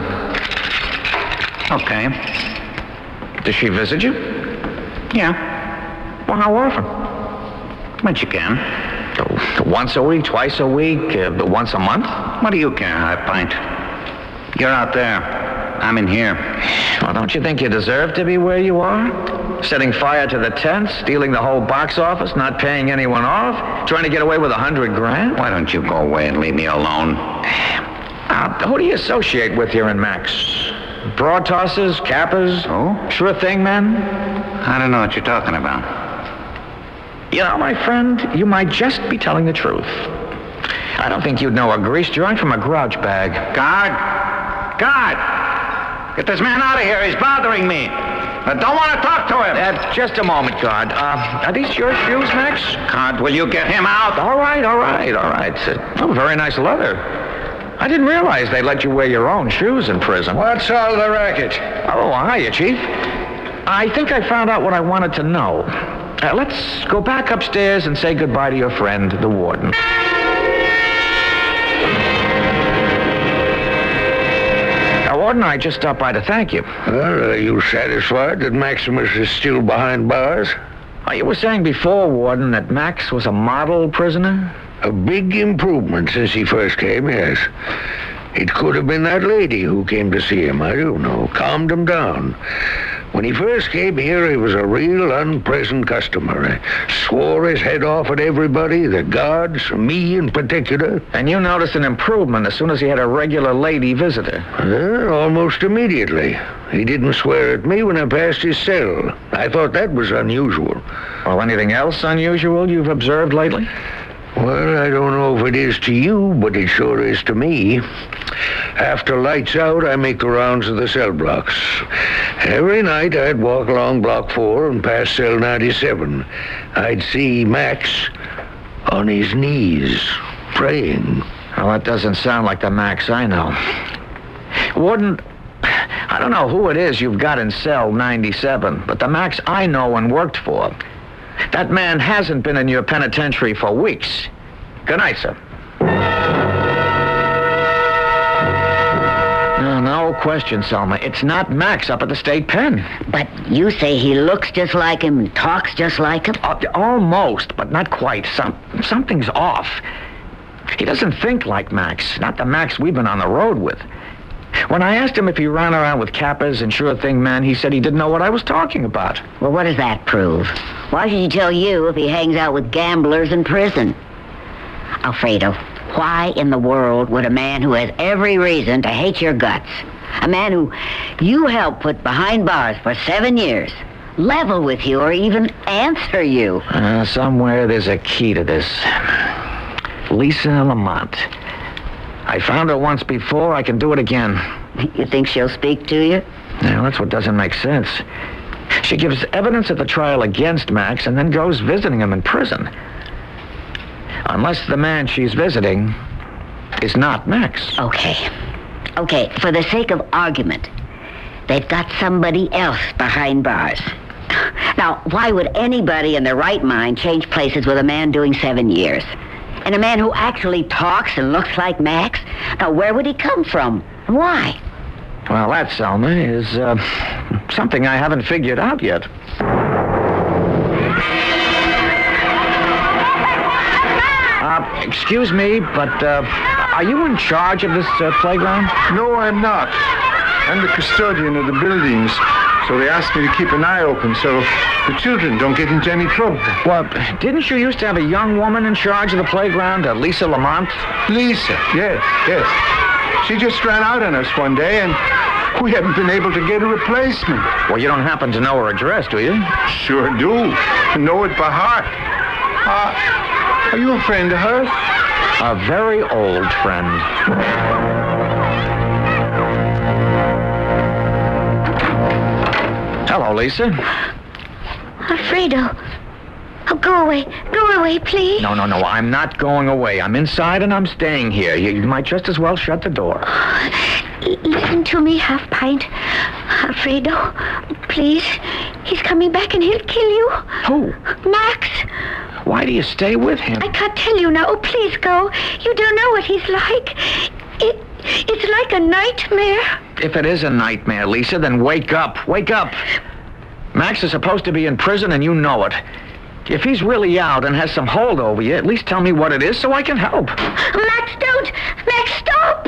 Okay. Does she visit you? Yeah. Well, how often? When you can. Oh. Once a week, twice a week, uh, once a month? What do you care, High Pint? You're out there. I'm in here. Well, don't you think you deserve to be where you are? Setting fire to the tents, stealing the whole box office, not paying anyone off, trying to get away with a hundred grand? Why don't you go away and leave me alone? Uh, who do you associate with here in Max? Broad tossers, cappers? Oh? Sure thing, men? I don't know what you're talking about. You know, my friend, you might just be telling the truth. I don't think you'd know a grease joint from a grouch bag. Guard! Guard! Get this man out of here. He's bothering me. I don't want to talk to him. Uh, just a moment, guard. Uh, are these your shoes, Max? Guard, will you get him out? All right, all right, all right. Uh, oh, very nice leather. I didn't realize they let you wear your own shoes in prison. What's all the racket? Oh, hiya, Chief. I think I found out what I wanted to know. Uh, let's go back upstairs and say goodbye to your friend, the warden. Now, Warden, I just stopped by to thank you. Well, are you satisfied that Maximus is still behind bars? Uh, you were saying before, Warden, that Max was a model prisoner? A big improvement since he first came, yes. It could have been that lady who came to see him, I don't know, calmed him down. When he first came here, he was a real unpleasant customer. He swore his head off at everybody, the guards, me in particular. And you noticed an improvement as soon as he had a regular lady visitor? Uh, almost immediately. He didn't swear at me when I passed his cell. I thought that was unusual. Well, anything else unusual you've observed lately? Well, I don't know if it is to you, but it sure is to me. After lights out, I make the rounds of the cell blocks. Every night, I'd walk along block four and past cell ninety-seven. I'd see Max on his knees, praying. Well, that doesn't sound like the Max I know. Warden, I don't know who it is you've got in cell ninety-seven, but the Max I know and worked for, that man hasn't been in your penitentiary for weeks. Good night, sir. No, no question, Selma. It's not Max up at the state pen. But you say he looks just like him and talks just like him? Uh, almost, but not quite. Some, something's off. He doesn't think like Max, not the Max we've been on the road with. When I asked him if he ran around with Kappas and sure thing men, he said he didn't know what I was talking about. Well, what does that prove? Why should he tell you if he hangs out with gamblers in prison? Alfredo, why in the world would a man who has every reason to hate your guts, a man who you helped put behind bars for seven years, level with you or even answer you? Uh, somewhere there's a key to this. Lisa Lamont. I found her once before. I can do it again. You think she'll speak to you? Now, that's what doesn't make sense. She gives evidence at the trial against Max and then goes visiting him in prison. Unless the man she's visiting is not Max. Okay. Okay, for the sake of argument, they've got somebody else behind bars. Now, why would anybody in their right mind change places with a man doing seven years? And a man who actually talks and looks like Max? Now, where would he come from? And why? Well, that, Selma, is uh, something I haven't figured out yet. Uh, excuse me, but uh, are you in charge of this uh, playground? No, I'm not. I'm the custodian of the buildings, so they asked me to keep an eye open so the children don't get into any trouble. Well, didn't you used to have a young woman in charge of the playground, uh, Lisa Lamont? Lisa, yes, yes. She just ran out on us one day, and we haven't been able to get a replacement. Well, you don't happen to know her address, do you? Sure do. I know it by heart. Uh, are you a friend of hers? A very old friend. Hello, Lisa. Alfredo. Oh, go away. Go away, please. No, no, no. I'm not going away. I'm inside and I'm staying here. You, you might just as well shut the door. L- listen to me, Half Pint. Alfredo, please. He's coming back and he'll kill you. Who? Max. Why do you stay with him? I can't tell you now. Oh, please go. You don't know what he's like. It, it's like a nightmare. If it is a nightmare, Lisa, then wake up. Wake up. Max is supposed to be in prison and you know it. If he's really out and has some hold over you, at least tell me what it is so I can help. Max, don't! Max, stop!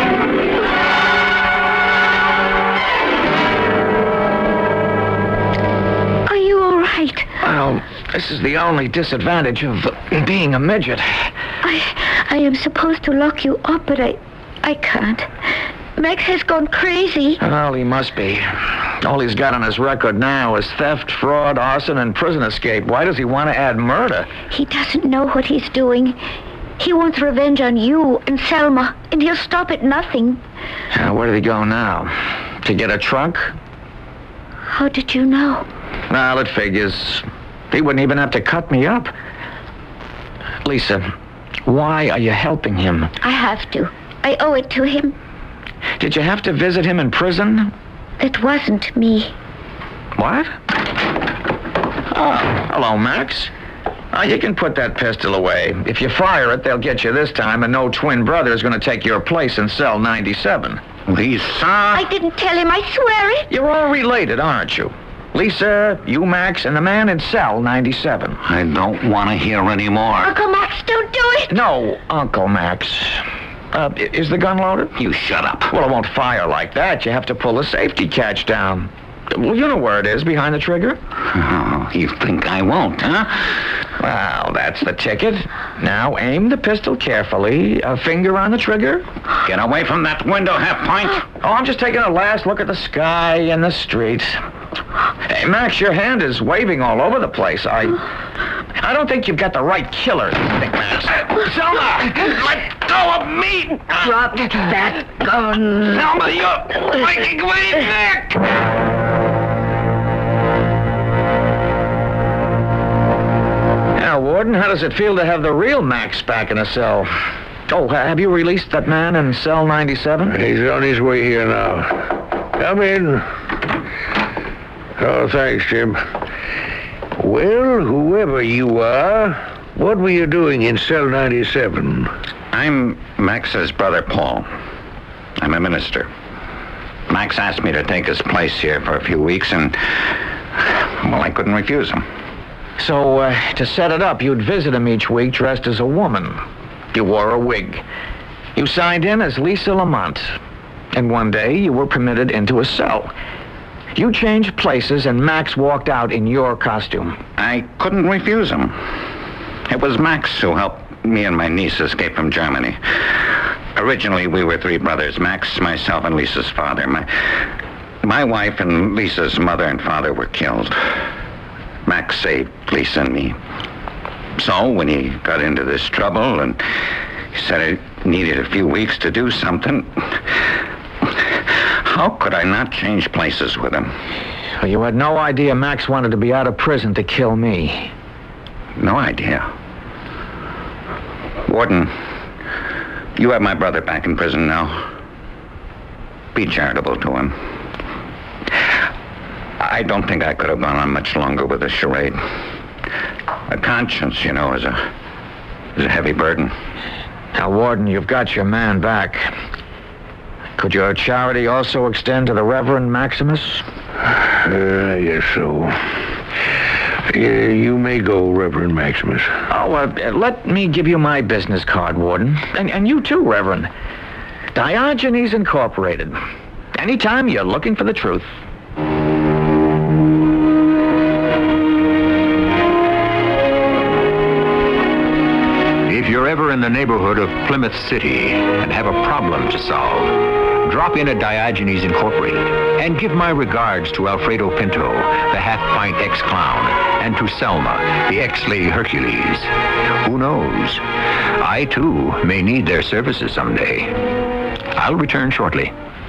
Are you all right? Well, this is the only disadvantage of being a midget. I I am supposed to lock you up, but I I can't. Max has gone crazy. Well, he must be. All he's got on his record now is theft, fraud, arson, and prison escape. Why does he want to add murder? He doesn't know what he's doing. He wants revenge on you and Selma, and he'll stop at nothing. Uh, where did he go now? To get a trunk? How did you know? Well, it figures. He wouldn't even have to cut me up. Lisa, why are you helping him? I have to. I owe it to him. Did you have to visit him in prison? It wasn't me. What? Oh, hello, Max. Oh, you can put that pistol away. If you fire it, they'll get you this time, and no twin brother is going to take your place in cell ninety-seven. Lisa? I didn't tell him, I swear it. You're all related, aren't you? Lisa, you, Max, and the man in cell ninety-seven. I don't want to hear any more. Uncle Max, don't do it. No, Uncle Max. Uh, is the gun loaded? You shut up. Well, it won't fire like that. You have to pull the safety catch down. Well, you know where it is, behind the trigger. Oh, you think I won't, huh? Well, that's the ticket. Now aim the pistol carefully. A finger on the trigger. Get away from that window, half-pint. Oh, I'm just taking a last look at the sky and the street. Hey, Max, your hand is waving all over the place. I... I don't think you've got the right killer, Big Max. Selma! Let go of me! Drop that gun. Selma, you're breaking my neck! Now, Warden, how does it feel to have the real Max back in a cell? Oh, have you released that man in cell ninety-seven? He's on his way here now. Come in. Oh, thanks, Jim. Well, whoever you are, what were you doing in cell ninety-seven? I'm Max's brother, Paul. I'm a minister. Max asked me to take his place here for a few weeks, and, well, I couldn't refuse him. So, uh, to set it up, you'd visit him each week dressed as a woman. You wore a wig. You signed in as Lisa Lamont. And one day, you were permitted into a cell. You changed places, and Max walked out in your costume. I couldn't refuse him. It was Max who helped me and my niece escape from Germany. Originally, we were three brothers, Max, myself, and Lisa's father. My, my wife and Lisa's mother and father were killed. Max saved Lisa and me. So, when he got into this trouble and he said he needed a few weeks to do something, how could I not change places with him? Well, you had no idea Max wanted to be out of prison to kill me. No idea. Warden, you have my brother back in prison now. Be charitable to him. I don't think I could have gone on much longer with this charade. A conscience, you know, is a, is a heavy burden. Now, Warden, you've got your man back. Could your charity also extend to the Reverend Maximus? Uh, yes, so. Yeah, you may go, Reverend Maximus. Oh, uh, let me give you my business card, Warden. And, and you too, Reverend. Diogenes Incorporated. Anytime you're looking for the truth. If you're ever in the neighborhood of Plymouth City and have a problem to solve, drop in at Diogenes Incorporated and give my regards to Alfredo Pinto, the half-pint ex-clown, and to Selma, the ex-Lady Hercules. Who knows? I, too, may need their services someday. I'll return shortly.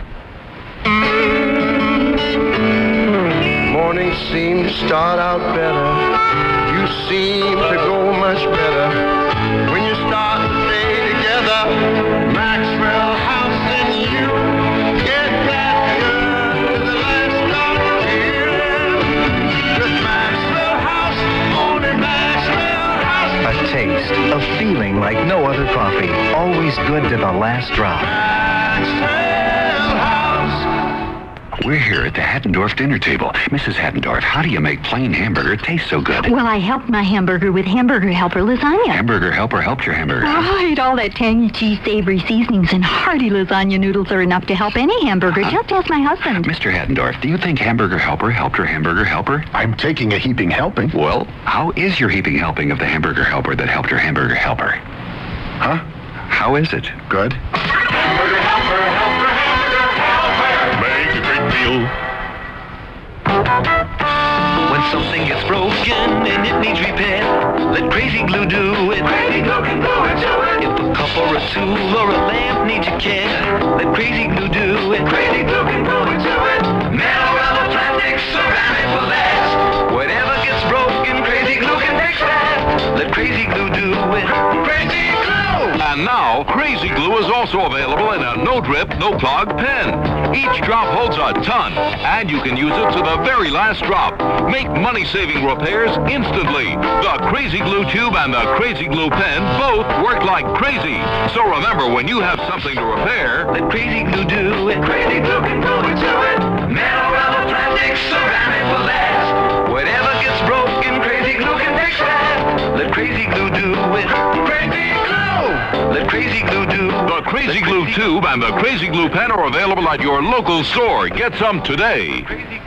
Mornings seem to start out better. You seem to go much better. When you start the day together, Maxwell House and you get that good to the last of the year. With Maxwell House, only Maxwell House. A taste, a feeling like no other coffee. Always good to the last drop. Maxwell House. We're here at the Hattendorf dinner table. Missus Hattendorf, how do you make plain hamburger taste so good? Well, I helped my hamburger with Hamburger Helper lasagna. Hamburger Helper helped your hamburger. Right, all that tangy cheese, savory seasonings, and hearty lasagna noodles are enough to help any hamburger. Uh, Just ask my husband. Mister Hattendorf, do you think Hamburger Helper helped your Hamburger Helper? I'm taking a heaping helping. Well, how is your heaping helping of the Hamburger Helper that helped your Hamburger Helper? Huh? How is it? Good. Hamburger Helper, Helper, Hamburger Helper. Make a great meal. When something gets broken and it needs repair, let Crazy Glue do it. Crazy Glue can glue it to it. If a cup or a tool or a lamp needs your care, let Crazy Glue do it. Crazy Glue can glue it to it. Metal, rubber, plastic, ceramic will last. Whatever gets broken, Crazy Glue can fix that. Let Crazy Glue do it. Crazy Glue! And now, Crazy Glue is also available in a no-drip, no-clog pen. Each drop holds a ton, and you can use it to the very last drop. Make money-saving repairs instantly. The Crazy Glue tube and the Crazy Glue pen both work like crazy. So remember, when you have something to repair, let Crazy Glue do it. Crazy Glue can glue it to it. Metal, rubber, plastic, ceramic will last. Whatever gets broken, Crazy Glue can fix that. Let Crazy Glue do it. Crazy Glue! Let Crazy Glue do. The Crazy Glue tube and the Crazy Glue pen are available at your local store. Get some today.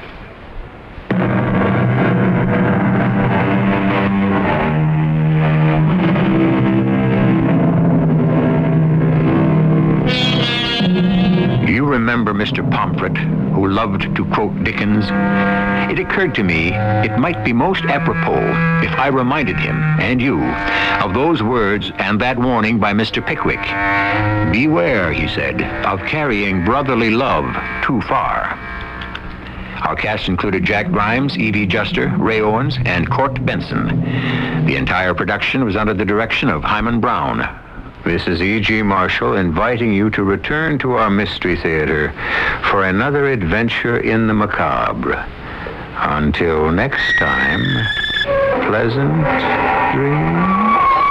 You remember Mister Pomfret, who loved to quote Dickens? It occurred to me it might be most apropos if I reminded him, and you, of those words and that warning by Mister Pickwick. Beware, he said, of carrying brotherly love too far. Our cast included Jack Grimes, Evie Juster, Ray Owens, and Court Benson. The entire production was under the direction of Hyman Brown. This is E G. Marshall inviting you to return to our Mystery Theater for another adventure in the macabre. Until next time, pleasant dreams.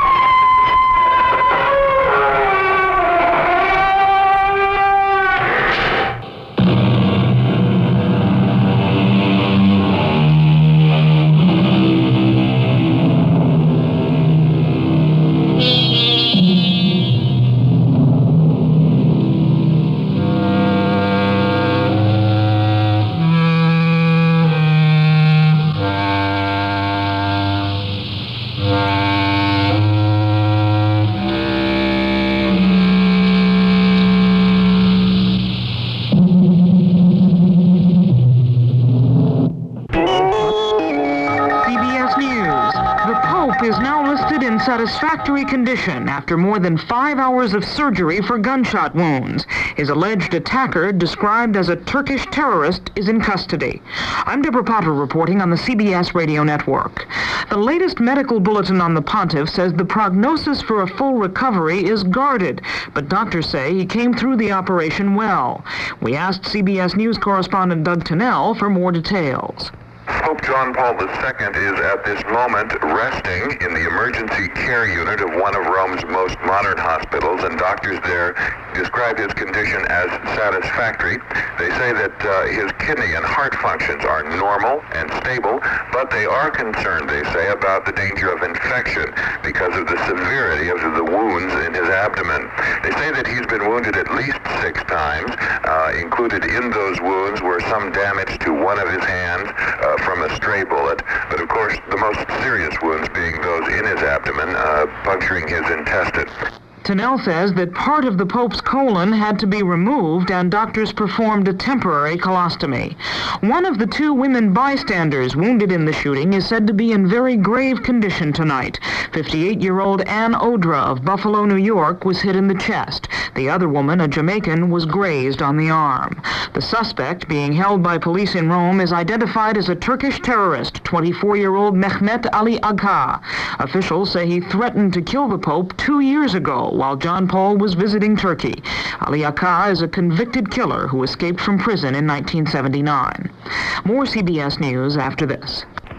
Satisfactory condition after more than five hours of surgery for gunshot wounds. His alleged attacker, described as a Turkish terrorist, is in custody. I'm Deborah Potter reporting on the C B S radio network. The latest medical bulletin on the pontiff says the prognosis for a full recovery is guarded, but doctors say he came through the operation well. We asked C B S News correspondent Doug Tennell for more details. Pope John Paul the Second is at this moment resting in the emergency care unit of one of Rome's most modern hospitals, and doctors there describe his condition as satisfactory. They say that uh, his kidney and heart functions are normal and stable, but they are concerned, they say, about the danger of infection because of the severity of the wounds in his abdomen. They say that he's been wounded at least six times. Uh, included in those wounds were some damage to one of his hands uh, from a stray bullet, but of course the most serious wounds being those in his abdomen, uh, puncturing his intestine. Tennell says that part of the Pope's colon had to be removed and doctors performed a temporary colostomy. One of the two women bystanders wounded in the shooting is said to be in very grave condition tonight. fifty-eight-year-old Ann Odra of Buffalo, New York, was hit in the chest. The other woman, a Jamaican, was grazed on the arm. The suspect, being held by police in Rome, is identified as a Turkish terrorist, twenty-four-year-old Mehmet Ali Agha. Officials say he threatened to kill the Pope two years ago while John Paul was visiting Turkey. Ali Agha is a convicted killer who escaped from prison in nineteen seventy-nine. More C B S News after this.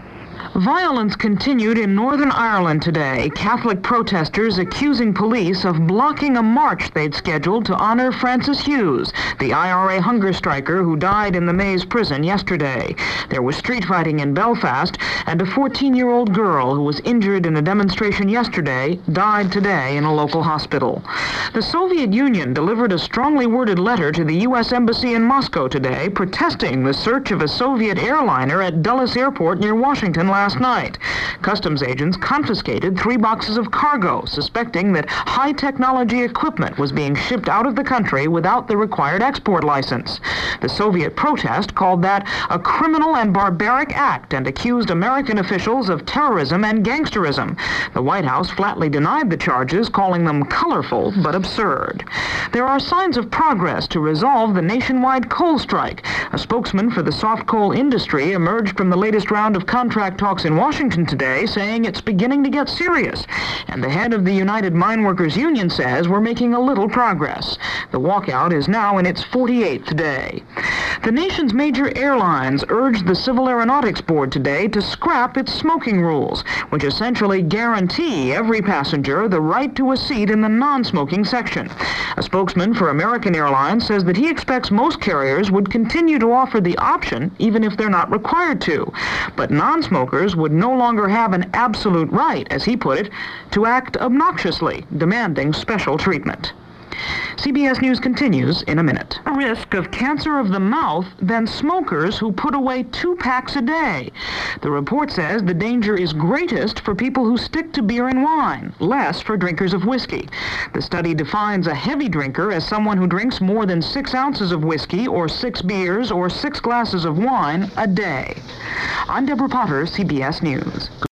Violence continued in Northern Ireland today. Catholic protesters accusing police of blocking a march they'd scheduled to honor Francis Hughes, the I R A hunger striker who died in the Maze prison yesterday. There was street fighting in Belfast, and a fourteen-year-old girl who was injured in a demonstration yesterday died today in a local hospital. The Soviet Union delivered a strongly worded letter to the U S Embassy in Moscow today protesting the search of a Soviet airliner at Dulles Airport near Washington last night. Customs agents confiscated three boxes of cargo, suspecting that high-technology equipment was being shipped out of the country without the required export license. The Soviet protest called that a criminal and barbaric act and accused American officials of terrorism and gangsterism. The White House flatly denied the charges, calling them colorful but absurd. There are signs of progress to resolve the nationwide coal strike. A spokesman for the soft coal industry emerged from the latest round of contract talks in Washington today, saying it's beginning to get serious. And the head of the United Mine Workers Union says we're making a little progress. The walkout is now in its forty-eighth day. The nation's major airlines urged the Civil Aeronautics Board today to scrap its smoking rules, which essentially guarantee every passenger the right to a seat in the non-smoking section. A spokesman for American Airlines says that he expects most carriers would continue to offer the option even if they're not required to. But non-smokers would no longer have an absolute right, as he put it, to act obnoxiously, demanding special treatment. C B S News continues in a minute. A risk of cancer of the mouth than smokers who put away two packs a day. The report says the danger is greatest for people who stick to beer and wine, less for drinkers of whiskey. The study defines a heavy drinker as someone who drinks more than six ounces of whiskey or six beers or six glasses of wine a day. I'm Deborah Potter, C B S News.